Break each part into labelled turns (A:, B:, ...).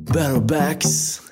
A: برا بکس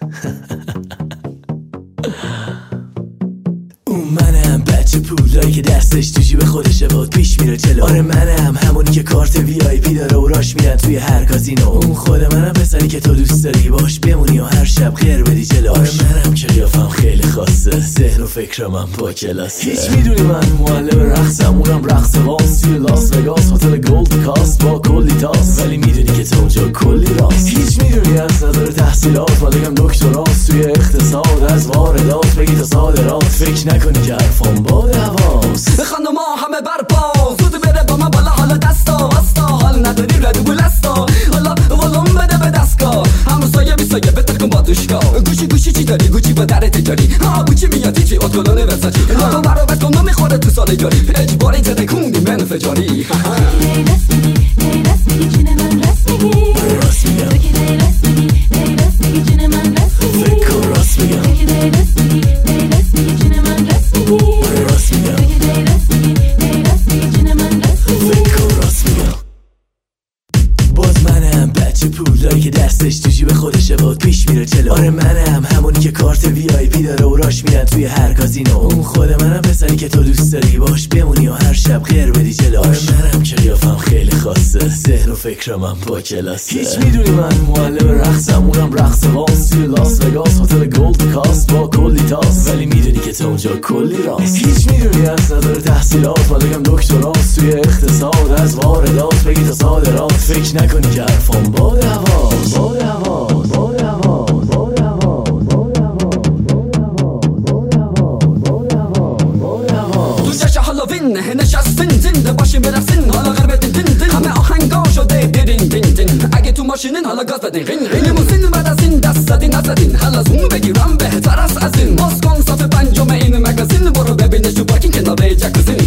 A: اون منم بچه پولایی که دستش تو جیب خودشه باد پیش میره جلو. آره منم همونی که کارت وی آی پی داره و راش میرن توی هر کازینو. اون خود منم پسری که تو دوست داری باش بمونی و هر شب غیر بدی جلو. آره منم که قیافم خیلی خاصه، ذهن و فکرم هم با کلاسه. هیچ میدونی من معلم رقصم، اونم رقص واس توی لاس وگاس، هتل گولد کاست با کلی تاس. ولی میدونی که تو اونجا کلی راست. هیچ میدونی از نظر تحصیلات مالکم دکتراست توی اقتصاد، از واردات بگی تا صادرات. فکر نکنی که حرفام باد هواست.
B: خانوما همه برپا زود بره با من بالا، حالا دستا وستا حال نداری ردو بلستا. حالا ولوم بده به دستگاه، همسایه بیسایه بتر کن با دوشگاه. گوشی چی داری؟ گوچی با در تجاری. ها گوچی میاد تیچی اتکلونه وساچی. تو برابت کن میخوره تو سال جاری. اجباری زده کوندی من فجاری.
A: پولایی که دستش تو جیب خودشه باد پیش میره جلو. آره منم همونی که کارت وی آی پی داره و راش میرن توی هر کازینو. اون خود منم پسری که تو دوست داری باش بمونی و هر شب غیر بدی جلو. آره منم که قیافم خیلی خاصه، ذهن و فکرم هم با کلاسه. هیچ میدونی من معلم رقصم، اونم رقص واس توی لاس وگاس، هتل گولد کاست با کلی تاس. ولی میدونی که تو اونجا کلی راست. هیچ میدونی از نظر تحصیلات مالکم دکتراست توی اقتصاد، از واردات بگی تا صادرات. فکر نکنی که حرفام باد هواست. باد هواست. باد هواست. باد هواست. باد هواست.
B: تو جشن هالووین نشستین زنده باشین برقصین، حالا غربه دین دین همه آهنگا شده دیرین دین دین. اگه تو ماشینین حالا گاز بدین غین غین. لیموزین بعد از این دست زدین نزدین، حالا زوم بگیرم بهتر از این. باز کن صف پنجم این مگازین، برو ببینش تو پارکینگ کنار جکوزین.